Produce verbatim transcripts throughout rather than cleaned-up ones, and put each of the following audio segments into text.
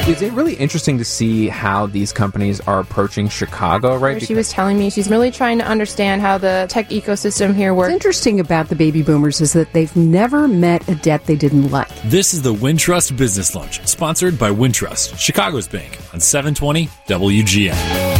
It's really interesting to see how these companies are approaching Chicago, right? She was telling me she's really trying to understand how the tech ecosystem here works. What's interesting about the baby boomers is that they've never met a debt they didn't like. This is the Wintrust Business Lunch, sponsored by Wintrust, Chicago's bank, on seven twenty W G N.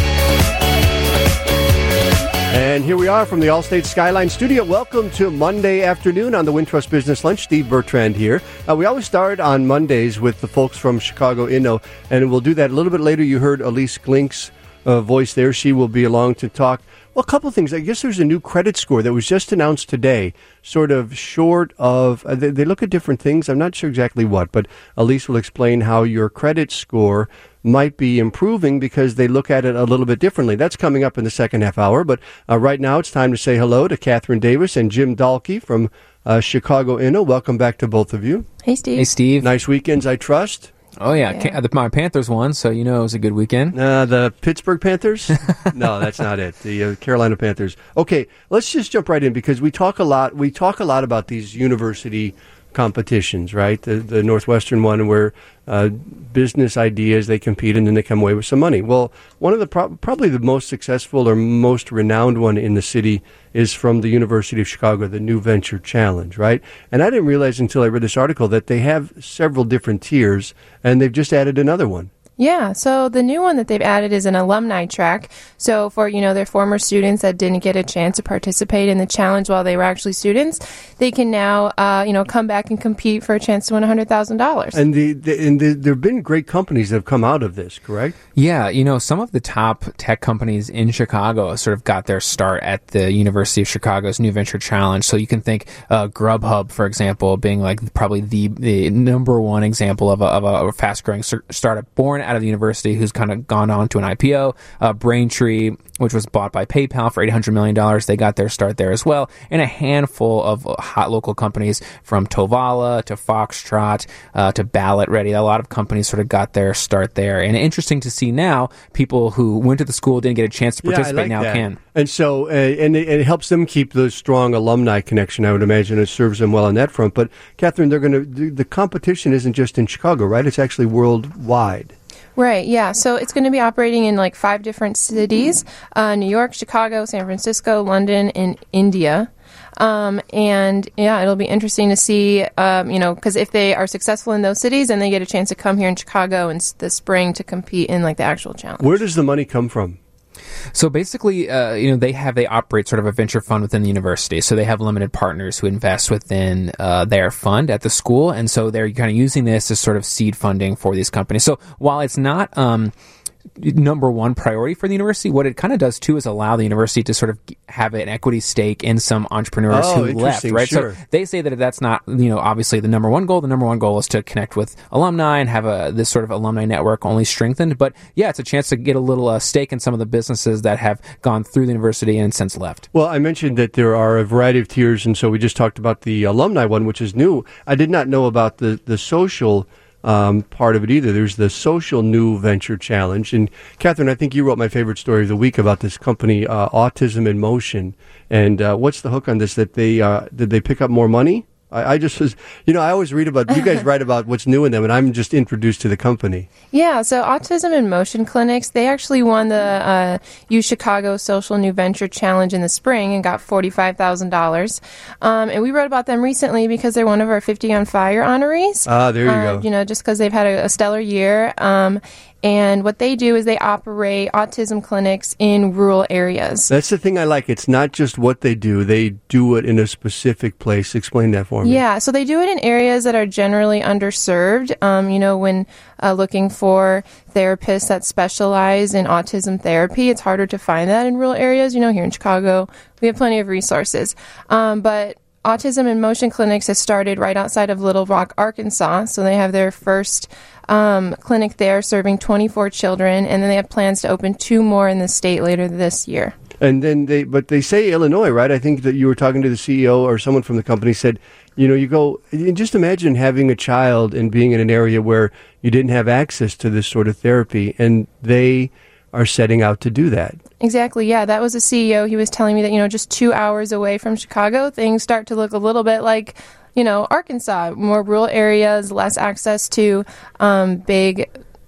And here we are from the Allstate Skyline Studio. Welcome to Monday afternoon on the Wintrust Business Lunch. Steve Bertrand here. Uh, we always start on Mondays with the folks from Chicago Inno, and we'll do that a little bit later. You heard Elise Glink's uh, voice there. She will be along to talk. Well, a couple of things. I guess there's a new credit score that was just announced today, sort of short of, uh, they, they look at different things. I'm not sure exactly what, but Elise will explain how your credit score might be improving because they look at it a little bit differently. That's coming up in the second half hour. But uh, right now it's time to say hello to Catherine Davis and Jim Dahlke from uh, Chicago Inno. Welcome back to both of you. Hey, Steve. Hey, Steve. Nice weekends, I trust. Oh, yeah. Yeah. Ca- My Panthers won, so you know it was a good weekend. Uh, the Pittsburgh Panthers? No, that's not it. The uh, Carolina Panthers. Okay, let's just jump right in because we talk a lot. We talk a lot about these university competitions, right? The, the Northwestern one where uh, business ideas, they compete and then they come away with some money. Well, one of the pro- probably the most successful or most renowned one in the city is from the University of Chicago, the New Venture Challenge, right? And I didn't realize until I read this article that they have several different tiers and they've just added another one. Yeah, so the new one that they've added is an alumni track. So for, you know, their former students that didn't get a chance to participate in the challenge while they were actually students, they can now, uh, you know, come back and compete for a chance to win one hundred thousand dollars. And, the, the, and the, there have been great companies that have come out of this, correct? Yeah, you know, some of the top tech companies in Chicago sort of got their start at the University of Chicago's New Venture Challenge. So you can think uh, Grubhub, for example, being like probably the, the number one example of a, of a fast-growing startup born out of the university who's kind of gone on to an I P O. Uh, Braintree, which was bought by PayPal for eight hundred million dollars, they got their start there as well. And a handful of hot local companies from Tovala to Foxtrot uh, to Ballot Ready. A lot of companies sort of got their start there. And interesting to see now, people who went to the school, didn't get a chance to participate, yeah, I like now that. can. And so, uh, and it, it helps them keep the strong alumni connection, I would imagine. It serves them well on that front. But, Catherine, they're going to, the competition isn't just in Chicago, right? It's actually worldwide. Right, yeah. So it's going to be operating in like five different cities, uh, New York, Chicago, San Francisco, London, and India. Um, and, yeah, it'll be interesting to see, um, you know, because if they are successful in those cities, then they get a chance to come here in Chicago in the spring to compete in, like, the actual challenge. Where does the money come from? So basically, uh, you know, they have, they operate sort of a venture fund within the university. So they have limited partners who invest within uh, their fund at the school. And so they're kind of using this as sort of seed funding for these companies. So while it's not um, number one priority for the university, what it kind of does too is allow the university to sort of have an equity stake in some entrepreneurs oh, who left, right? Sure. So they say that that's not, you know, obviously the number one goal. The number one goal is to connect with alumni and have a this sort of alumni network only strengthened. But yeah, it's a chance to get a little uh, stake in some of the businesses that have gone through the university and since left. Well, I mentioned that there are a variety of tiers, and so we just talked about the alumni one, which is new. I did not know about the, the social Um, part of it either. There's the Social New Venture Challenge. And Catherine, I think you wrote my favorite story of the week about this company, uh, Autism in Motion. And uh, what's the hook on this? That they uh, did they pick up more money? I, I just was, you know, I always read about, you guys write about what's new in them, and I'm just introduced to the company. Yeah, so Autism in Motion Clinics, they actually won the uh, U Chicago Social New Venture Challenge in the spring and got forty-five thousand dollars. Um, and we wrote about them recently because they're one of our fifty on Fire honorees. Ah, there you uh, go. You know, just because they've had a, a stellar year. Um, and what they do is they operate autism clinics in rural areas. That's the thing I like. It's not just what they do. They do it in a specific place. Explain that for me. Yeah, so they do it in areas that are generally underserved. Um, you know, when uh, looking for therapists that specialize in autism therapy, it's harder to find that in rural areas. You know, here in Chicago, we have plenty of resources. Um, but Autism in Motion Clinics has started right outside of Little Rock, Arkansas. So they have their first um, clinic there serving twenty-four children, and then they have plans to open two more in the state later this year. And then they, but they say Illinois, right? I think that you were talking to the C E O or someone from the company said, you know, you go, just imagine having a child and being in an area where you didn't have access to this sort of therapy, and they are setting out to do that. Exactly, yeah. That was a C E O. He was telling me that, you know, just two hours away from Chicago, things start to look a little bit like, you know, Arkansas, more rural areas, less access to um, big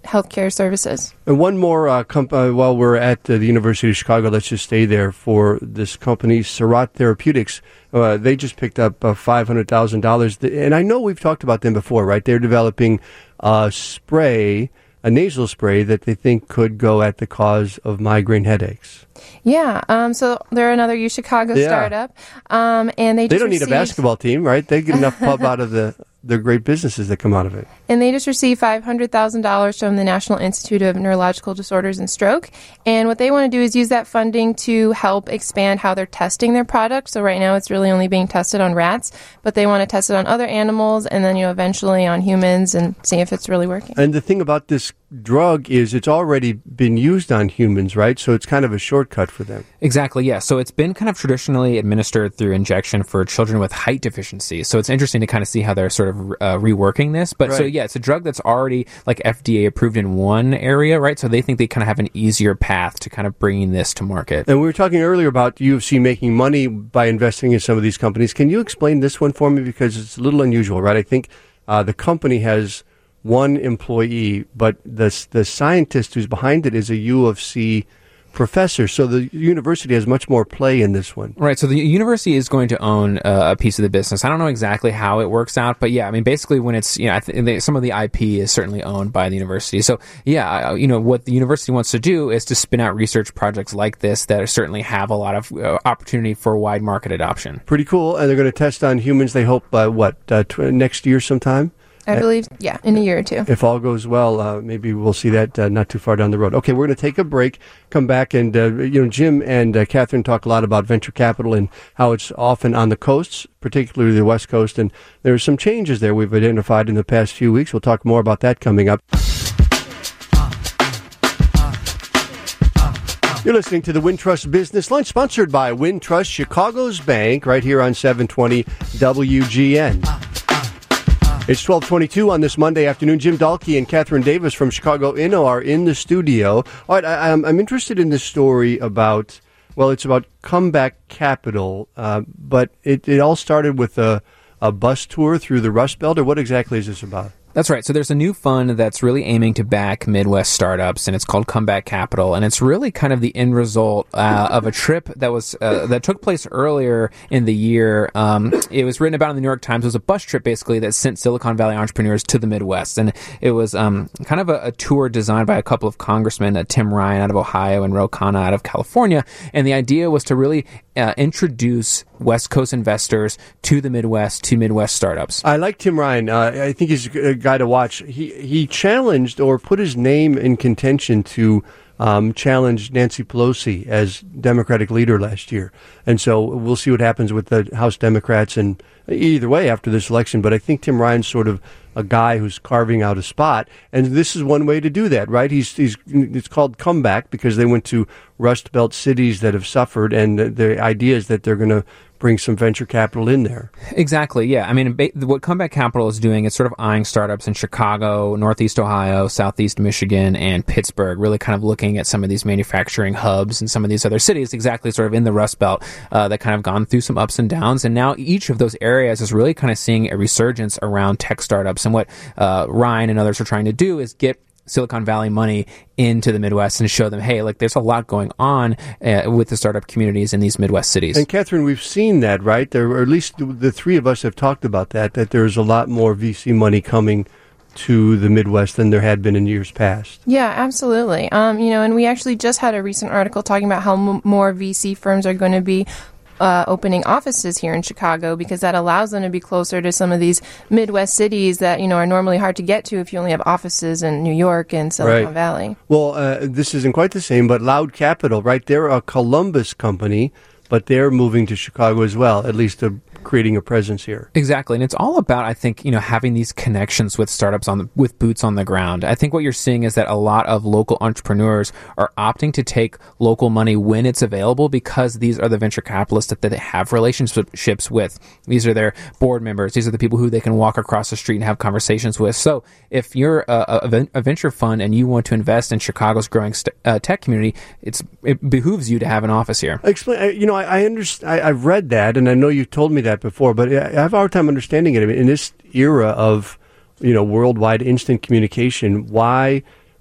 healthcare services. And one more, uh, comp- uh, while we're at uh, the University of Chicago, let's just stay there for this company, Surratt Therapeutics. Uh, they just picked up uh, five hundred thousand dollars. And I know we've talked about them before, right? They're developing a spray, a nasal spray that they think could go at the cause of migraine headaches. Yeah, um, so they're another U Chicago Yeah. startup, um, and they They just don't need a received- basketball team, right? They get enough pub out of the, the great businesses that come out of it. And they just received five hundred thousand dollars from the National Institute of Neurological Disorders and Stroke. And what they want to do is use that funding to help expand how they're testing their product. So right now it's really only being tested on rats, but they want to test it on other animals and then, you know, eventually on humans and see if it's really working. And the thing about this drug is it's already been used on humans, right? So it's kind of a shortcut for them. Exactly, yeah. So it's been kind of traditionally administered through injection for children with height deficiency. So it's interesting to kind of see how they're sort of uh, reworking this. But so, Right. yeah, it's a drug that's already like F D A approved in one area, right? So they think they kind of have an easier path to kind of bringing this to market. And we were talking earlier about U of C making money by investing in some of these companies. Can you explain this one for me? Because it's a little unusual, right? I think uh, the company has one employee, but the the scientist who's behind it is a U of C professor. So the university has much more play in this one. Right, so the university is going to own uh, a piece of the business. I don't know exactly how it works out, but yeah, I mean, basically when it's, you know, I th- they, some of the I P is certainly owned by the university. So yeah, I- you know, what the university wants to do is to spin out research projects like this that certainly have a lot of uh, opportunity for wide market adoption. Pretty cool. And they're going to test on humans, they hope, uh, what, uh, tw- next year sometime? I believe, yeah, in a year or two. If all goes well, uh, maybe we'll see that uh, not too far down the road. Okay, we're going to take a break, come back, and uh, you know, Jim and uh, Catherine talk a lot about venture capital and how it's often on the coasts, particularly the West Coast, and there's some changes there we've identified in the past few weeks. We'll talk more about that coming up. You're listening to the Wintrust Business Lunch, sponsored by Wintrust Chicago's Bank, right here on seven twenty W G N. It's twelve twenty-two on this Monday afternoon. Jim Dahlke and Catherine Davis from Chicago Inno are in the studio. All right, I, I'm, I'm interested in this story about, well, it's about Comeback Capital, uh, but it, it all started with a, a bus tour through the Rust Belt, or what exactly is this about? That's right. So there's a new fund that's really aiming to back Midwest startups, and it's called Comeback Capital, and it's really kind of the end result uh, of a trip that was uh, that took place earlier in the year. Um, it was written about in the New York Times. It was a bus trip, basically, that sent Silicon Valley entrepreneurs to the Midwest, and it was um, kind of a, a tour designed by a couple of congressmen, uh, Tim Ryan out of Ohio and Ro Khanna out of California, and the idea was to really uh, introduce West Coast investors to the Midwest, to Midwest startups. I like Tim Ryan. Uh, I think he's a guy to watch. He he challenged or put his name in contention to um, challenge Nancy Pelosi as Democratic leader last year. And so we'll see what happens with the House Democrats and either way after this election. But I think Tim Ryan's sort of a guy who's carving out a spot. And this is one way to do that, right? He's, he's it's called Comeback because they went to Rust Belt cities that have suffered. And the, the idea is that they're going to bring some venture capital in there. Exactly, yeah. I mean, ba- what Comeback Capital is doing is sort of eyeing startups in Chicago, Northeast Ohio, Southeast Michigan, and Pittsburgh, really kind of looking at some of these manufacturing hubs and some of these other cities, exactly sort of in the Rust Belt, uh, that kind of gone through some ups and downs. And now each of those areas is really kind of seeing a resurgence around tech startups. And what uh, Ryan and others are trying to do is get Silicon Valley money into the Midwest and show them, hey, like there's a lot going on uh, with the startup communities in these Midwest cities. And Catherine, we've seen that, right? There, or at least the three of us have talked about that, that there's a lot more V C money coming to the Midwest than there had been in years past. Yeah, absolutely. Um, you know, and we actually just had a recent article talking about how m- more V C firms are going to be Uh, opening offices here in Chicago because that allows them to be closer to some of these Midwest cities that, you know, are normally hard to get to if you only have offices in New York and Silicon right. Valley. Well, uh, this isn't quite the same, but Loud Capital, right? They're a Columbus company, but they're moving to Chicago as well, at least a creating a presence here. Exactly. And it's all about, I think, you know, having these connections with startups on the, with boots on the ground. I think what you're seeing is that a lot of local entrepreneurs are opting to take local money when it's available because these are the venture capitalists that, that they have relationships with. These are their board members. These are the people who they can walk across the street and have conversations with. So if you're a, a, a venture fund and you want to invest in Chicago's growing st- uh, tech community, it's, it behooves you to have an office here. Explain. You know, I, I understand. I, I've read that, and I know you've told me that before, but I have a hard time understanding it. I mean, in this era of, you know, worldwide instant communication, why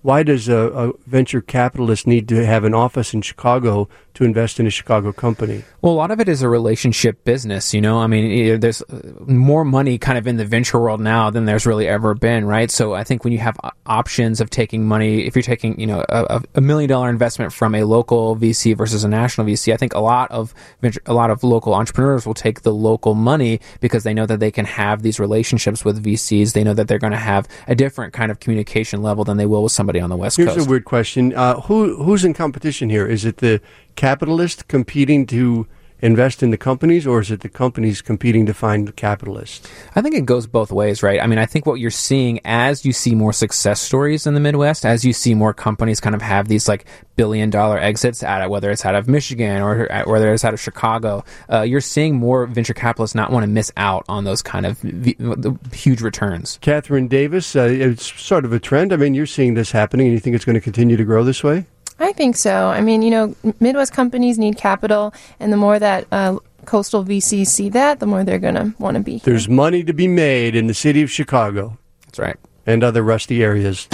why does a, a venture capitalist need to have an office in Chicago to invest in a Chicago company? Well, a lot of it is a relationship business, you know? I mean, there's more money kind of in the venture world now than there's really ever been, right? So I think when you have options of taking money, if you're taking, you know, a, a million dollar investment from a local V C versus a national V C, I think a lot of venture, a lot of local entrepreneurs will take the local money because they know that they can have these relationships with V Cs. They know that they're going to have a different kind of communication level than they will with somebody on the West Here's Coast. Here's a weird question. Uh, who Who's in competition here? Is it the capitalist competing to invest in the companies, or is it the companies competing to find the capitalists? I think it goes both ways, right? I mean, I think what you're seeing as you see more success stories in the Midwest, as you see more companies kind of have these like billion dollar exits out of, whether it's out of Michigan or whether it's out of Chicago, uh, you're seeing more venture capitalists not want to miss out on those kind of v- huge returns. Catherine Davis, uh, it's sort of a trend. I mean, you're seeing this happening, and you think it's going to continue to grow this way? I think so. I mean, you know, Midwest companies need capital, and the more that uh, coastal V Cs see that, the more they're going to want to be here. There's money to be made in the city of Chicago. That's right. And other rusty areas.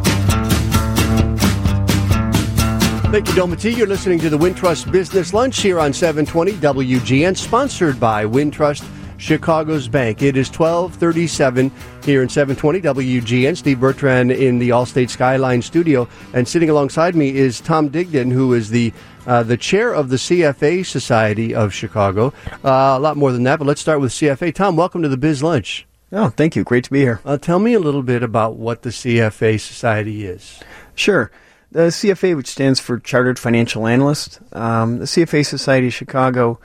Thank you, Domati. You're listening to the Wintrust Business Lunch here on seven twenty W G N, sponsored by Wintrust Chicago's Bank. It is twelve thirty-seven here in seven twenty W G N. Steve Bertrand in the Allstate Skyline studio. And sitting alongside me is Tom Digdon, who is the uh, the chair of the C F A Society of Chicago. Uh, a lot more than that, but let's start with C F A. Tom, welcome to the Biz Lunch. Oh, thank you. Great to be here. Uh, tell me a little bit about what the C F A Society is. Sure. The C F A, which stands for Chartered Financial Analyst, um, the C F A Society of Chicago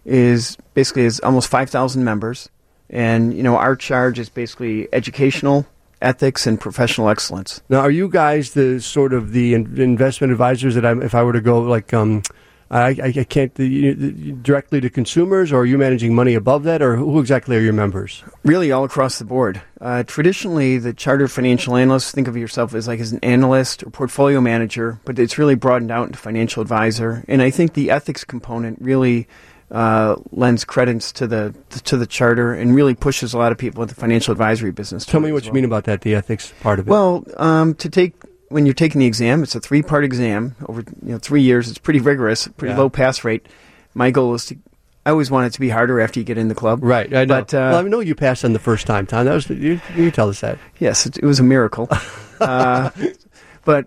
is basically is almost five thousand members, and you know our charge is basically educational, ethics, and professional excellence. Now, are you guys the sort of the in- investment advisors that I'm, if I were to go like um, I, I can't the, the, directly to consumers, or are you managing money above that, or who exactly are your members? Really, all across the board. Uh, traditionally, the Chartered Financial Analyst, think of yourself as like as an analyst or portfolio manager, but it's really broadened out into financial advisor. And I think the ethics component really Uh, lends credence to the to the charter and really pushes a lot of people into the financial advisory business. Tell me what you well. mean about that, the ethics part of it. Well, um, to take when you're taking the exam, it's a three-part exam over you know three years. It's pretty rigorous, pretty Yeah. low pass rate. My goal is to. I always want it to be harder after you get in the club. Right, I know. But, uh, well, I know you passed on the first time, Tom. That was you, you tell us that. Yes, it, it was a miracle. uh, but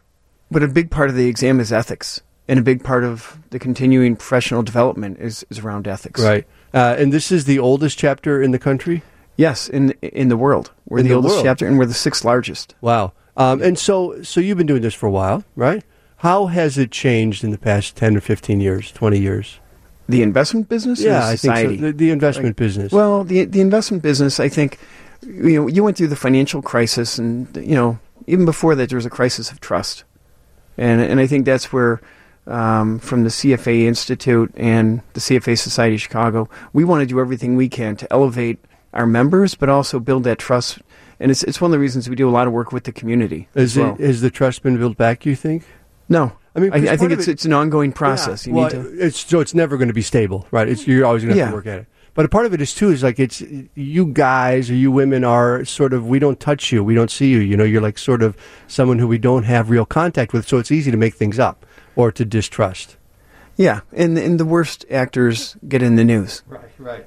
but a big part of the exam is ethics. And a big part of the continuing professional development is, is around ethics. Right. Uh, and this is the oldest chapter in the country? Yes, in in the world. We're In the, the oldest world. chapter, and we're the sixth largest. Wow. Um, and so so you've been doing this for a while, right? How has it changed in the past ten or fifteen years, twenty years? The investment business or Yeah, the I think society? so. The, the investment Like, business. Well, the the investment business, I think, you know, you went through the financial crisis, and, you know, even before that, there was a crisis of trust. And and I think that's where... Um, from the C F A Institute and the C F A Society of Chicago, we want to do everything we can to elevate our members, but also build that trust. And it's it's one of the reasons we do a lot of work with the community. Is as well. it, has the trust been built back, you think? No. I mean, I, because I think part of it's it- it's an ongoing process. Yeah. You Well, need to. it's, so it's never going to be stable, right? It's, you're always going to have Yeah. to work at it. But a part of it is, too, is like it's you guys or you women are sort of, we don't touch you. We don't see you. You know, you're like sort of someone who we don't have real contact with. So it's easy to make things up or to distrust. Yeah, and and the worst actors get in the news. Right, right.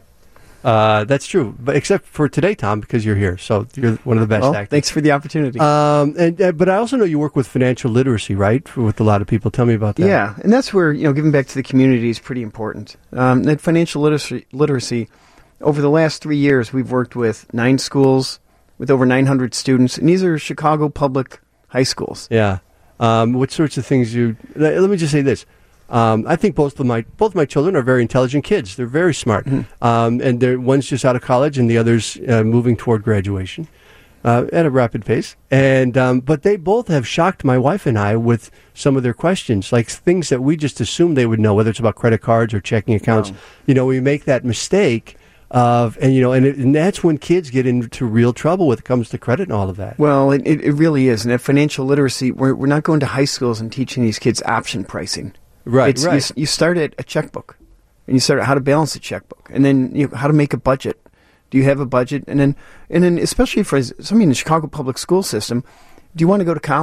Uh, that's true, but except for today, Tom, because you're here, so you're one of the best Well, actors. thanks for the opportunity. Um, and uh, but I also know you work with financial literacy, right? With a lot of people. Tell me about that. Yeah, and that's where, you know, giving back to the community is pretty important. Um, that financial literacy, literacy, over the last three years, we've worked with nine schools with over nine hundred students, and these are Chicago public high schools. Yeah. Um, what sorts of things you? Let, let me just say this. Um, I think both of my both my children are very intelligent kids. They're very smart, Mm-hmm. um, and they're, one's just out of college, and the other's uh, moving toward graduation uh, at a rapid pace. And um, but they both have shocked my wife and I with some of their questions, like things that we just assumed they would know, whether it's about credit cards or checking accounts. Wow. You know, we make that mistake of, and you know, and, it, and that's when kids get into real trouble when it comes to credit and all of that. Well, it, it really is. And at financial literacy, we're, we're not going to high schools and teaching these kids option pricing. Right, It's, right. You, s- you start at a checkbook, and you start at how to balance a checkbook, and then you know, how to make a budget. Do you have a budget? And then, and then, especially for somebody in the Chicago public school system, do you want to go to college?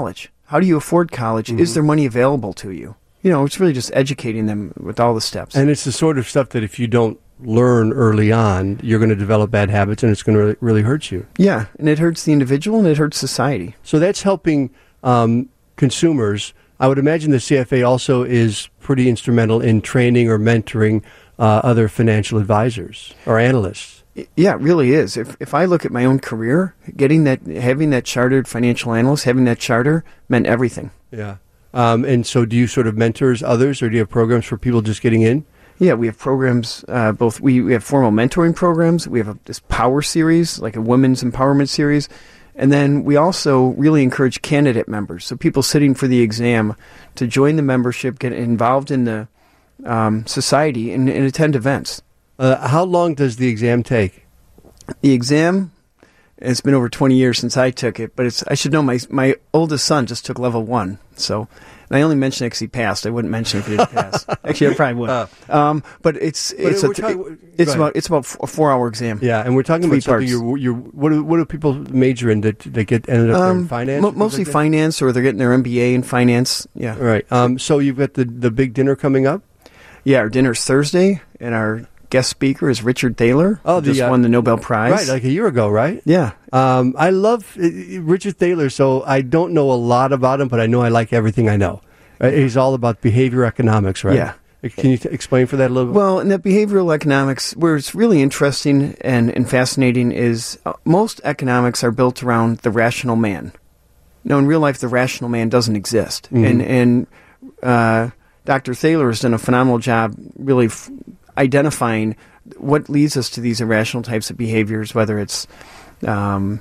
How do you afford college? Mm-hmm. Is there money available to you? You know, it's really just educating them with all the steps. And it's the sort of stuff that if you don't learn early on, you're going to develop bad habits, and it's going to really, really hurt you. Yeah, and it hurts the individual, and it hurts society. So that's helping um, consumers. I would imagine the C F A also is pretty instrumental in training or mentoring uh, other financial advisors or analysts. Yeah, it really is. If if I look at my own career, getting that, having that chartered financial analyst, having that charter meant everything. Yeah. Um, and so do you sort of mentors others, or do you have programs for people just getting in? Yeah, we have programs, uh, both, we, we have formal mentoring programs, we have a, this power series, like a women's empowerment series, and then we also really encourage candidate members, so people sitting for the exam, to join the membership, get involved in the um, society, and, and attend events. Uh, how long does the exam take? The exam, it's been over twenty years since I took it, but it's I should know my my oldest son just took level one, so... And I only mentioned it because he passed. I wouldn't mention it if he didn't pass. Actually, I probably would. Uh, um, but it's it's but a, talking, it's about it's about a four hour exam. Yeah, and we're talking Three about something. You're, you're, what do what do people major in that they get ended up um, in finance? Mo- mostly like finance, or they're getting their M B A in finance. Yeah, right. Um, so you've got the the big dinner coming up. Yeah, our dinner's Thursday, and our guest speaker is Richard Thaler. Oh, who just the, uh, won the Nobel Prize. Right, like a year ago, right? Yeah. Um, I love uh, Richard Thaler, so I don't know a lot about him, but I know I like everything I know. Uh, he's all about behavior economics, right? Yeah. Can you t- explain for that a little bit? Well, in that behavioral economics, where it's really interesting and, and fascinating is uh, most economics are built around the rational man. Now, in real life, the rational man doesn't exist. Mm-hmm. And, and uh, Doctor Thaler has done a phenomenal job really f- identifying what leads us to these irrational types of behaviors, whether it's, um,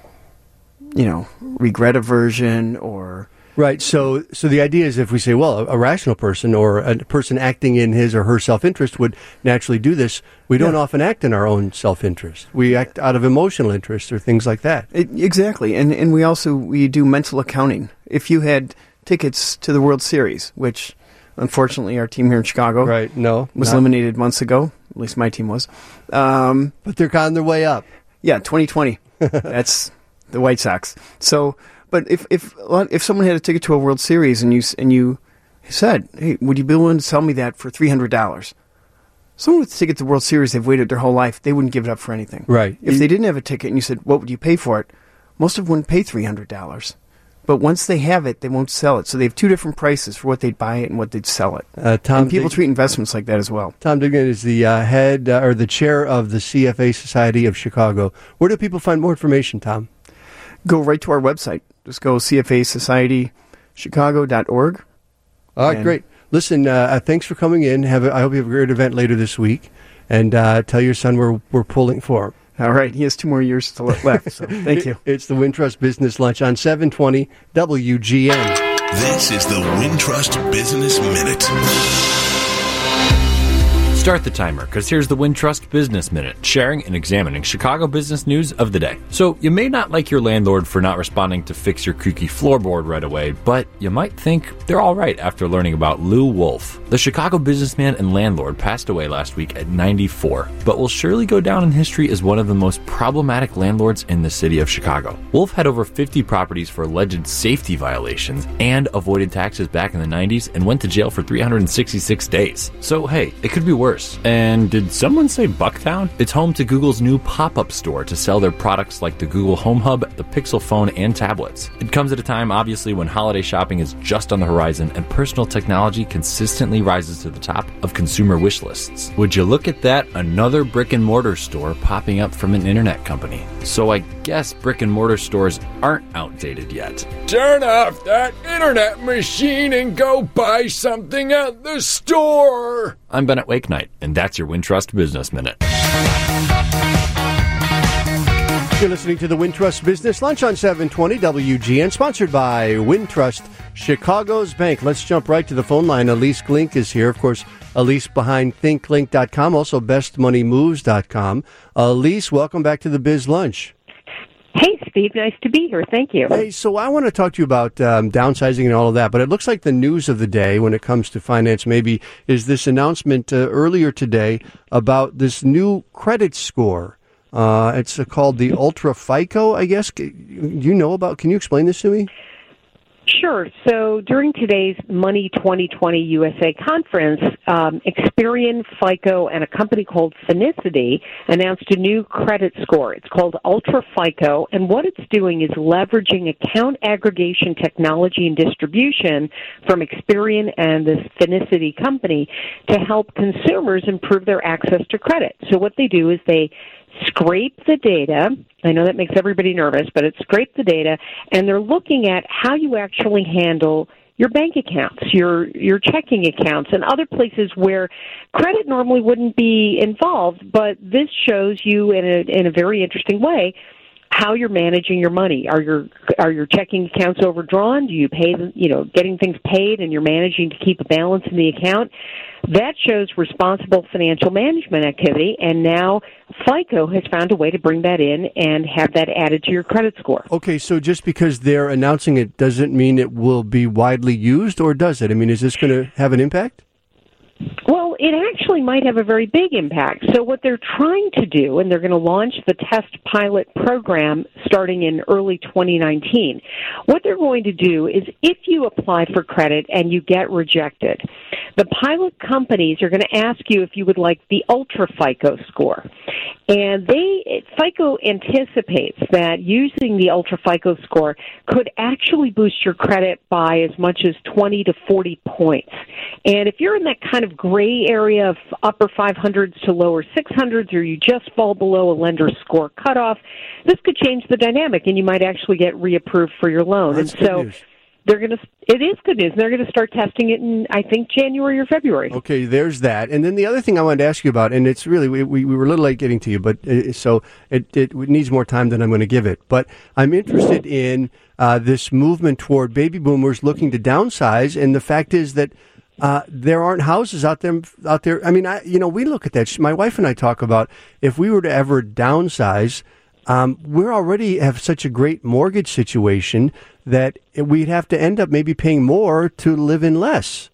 you know, regret aversion or... Right. So so the idea is if we say, well, a, a rational person or a person acting in his or her self-interest would naturally do this, we don't yeah. often act in our own self-interest. We act out of emotional interest or things like that. It, exactly. And and we also, we do mental accounting. If you had tickets to the World Series, which unfortunately our team here in Chicago right. no, was not. eliminated months ago, at least my team was. Um, but they're on their way up. Yeah, twenty twenty. That's the White Sox. So... But if if if someone had a ticket to a World Series and you and you said, "Hey, would you be willing to sell me that for three hundred dollars?" Someone with a ticket to the World Series, they've waited their whole life. They wouldn't give it up for anything. Right. If they didn't have a ticket and you said, "What would you pay for it?" Most of them wouldn't pay three hundred dollars. But once they have it, they won't sell it. So they have two different prices for what they'd buy it and what they'd sell it. Uh, Tom and people Dig- treat investments like that as well. Tom Dignan is the uh, head uh, or the chair of the C F A Society of Chicago. Where do people find more information, Tom? Go right to our website. Just go C F A society chicago dot org. All right, great. Listen, uh, thanks for coming in. Have a, I hope you have a great event later this week. And uh, tell your son we're we're pulling for him. All right. He has two more years to le- left, so thank you. It's the Wintrust Business Lunch on seven twenty W G N. This is the Wintrust Business Minute. Start the timer, because here's the Wintrust Business Minute, sharing and examining Chicago business news of the day. So, you may not like your landlord for not responding to fix your creaky floorboard right away, but you might think they're all right after learning about Lou Wolf. The Chicago businessman and landlord passed away last week at ninety-four, but will surely go down in history as one of the most problematic landlords in the city of Chicago. Wolf had over fifty properties for alleged safety violations and avoided taxes back in the nineties and went to jail for three hundred sixty-six days. So, hey, it could be worse. And did someone say Bucktown? It's home to Google's new pop-up store to sell their products like the Google Home Hub, the Pixel phone, and tablets. It comes at a time, obviously, when holiday shopping is just on the horizon and personal technology consistently rises to the top of consumer wish lists. Would you look at that? Another brick-and-mortar store popping up from an internet company. So I guess brick-and-mortar stores aren't outdated yet. Turn off that internet machine and go buy something at the store! I'm Bennett Wakenight, and that's your Wintrust Business Minute. You're listening to the Wintrust Business Lunch on seven twenty W G N, sponsored by Wintrust, Chicago's Bank. Let's jump right to the phone line. Elise Glink is here. Of course, Elise behind think link dot com, also best money moves dot com. Elise, welcome back to the Biz Lunch. Hey, Steve. Nice to be here. Thank you. Hey, so I want to talk to you about um, downsizing and all of that, but it looks like the news of the day when it comes to finance maybe is this announcement uh, earlier today about this new credit score. Uh, it's uh, called the Ultra FICO, I guess. Do you know about, can you explain this to me? Sure. So during today's Money twenty twenty U S A conference, um, Experian, FICO, and a company called Finicity announced a new credit score. It's called Ultra FICO, and what it's doing is leveraging account aggregation technology and distribution from Experian and this Finicity company to help consumers improve their access to credit. So what they do is they scrape the data. I know that makes everybody nervous, but it's scrape the data, and they're looking at how you actually handle your bank accounts, your your checking accounts, and other places where credit normally wouldn't be involved, but this shows you in a in a very interesting way how you're managing your money. Are your are your checking accounts overdrawn? Do you pay them, you know, getting things paid and you're managing to keep a balance in the account? That shows responsible financial management activity, and now FICO has found a way to bring that in and have that added to your credit score. Okay, so just because they're announcing it doesn't mean it will be widely used, or does it? I mean, is this going to have an impact? Well, it actually might have a very big impact. So what they're trying to do, and they're going to launch the test pilot program starting in early twenty nineteen, what they're going to do is if you apply for credit and you get rejected, the pilot companies are going to ask you if you would like the Ultra FICO score. And they FICO anticipates that using the Ultra FICO score could actually boost your credit by as much as twenty to forty points. And if you're in that kind of gray area of upper five hundreds to lower six hundreds, or you just fall below a lender's score cutoff, this could change the dynamic, and you might actually get reapproved for your loan. That's and good so news. They're going to. It is good news. They're going to start testing it in, I think, January or February. Okay, there's that. And then the other thing I wanted to ask you about, and it's really we we, we were a little late getting to you, but uh, so it, it needs more time than I'm going to give it. But I'm interested in uh, this movement toward baby boomers looking to downsize, and the fact is that uh, there aren't houses out there. Out there. I mean, I, you know, we look at that. My wife and I talk about if we were to ever downsize. Um, we already have such a great mortgage situation that we'd have to end up maybe paying more to live in less.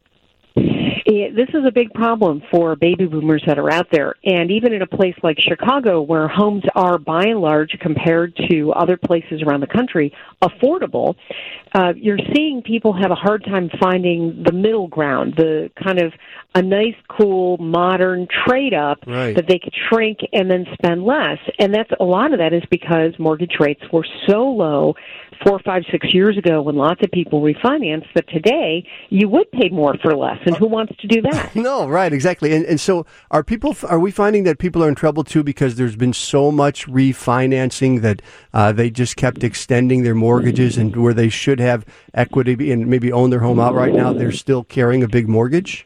Yeah, this is a big problem for baby boomers that are out there. And even in a place like Chicago, where homes are, by and large, compared to other places around the country, affordable, uh, you're seeing people have a hard time finding the middle ground, the kind of a nice, cool, modern trade-up right. that they could shrink and then spend less. And that's a lot of that is because mortgage rates were so low four, five, six years ago when lots of people refinanced that today you would pay more for less. And who wants to do that? No, right, exactly. And and so are people? Are we finding that people are in trouble too because there's been so much refinancing that uh, they just kept extending their mortgages, and where they should have equity and maybe own their home outright now, they're still carrying a big mortgage?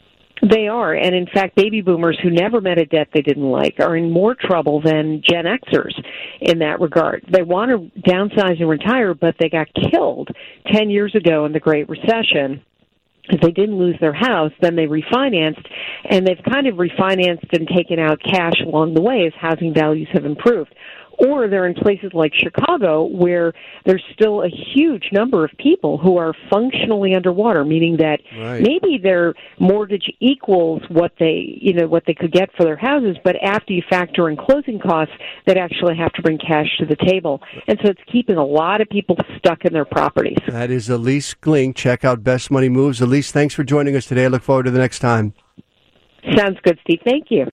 They are, and in fact, baby boomers who never met a debt they didn't like are in more trouble than Gen Xers in that regard. They want to downsize and retire, but they got killed ten years ago in the Great Recession. If they didn't lose their house, then they refinanced, and they've kind of refinanced and taken out cash along the way as housing values have improved. Or they're in places like Chicago where there's still a huge number of people who are functionally underwater, meaning that right. maybe their mortgage equals what they, you know, what they could get for their houses, but after you factor in closing costs, they'd actually have to bring cash to the table. And so it's keeping a lot of people stuck in their properties. That is Elise Gling. Check out Best Money Moves. Elise, thanks for joining us today. I look forward to the next time. Sounds good, Steve. Thank you.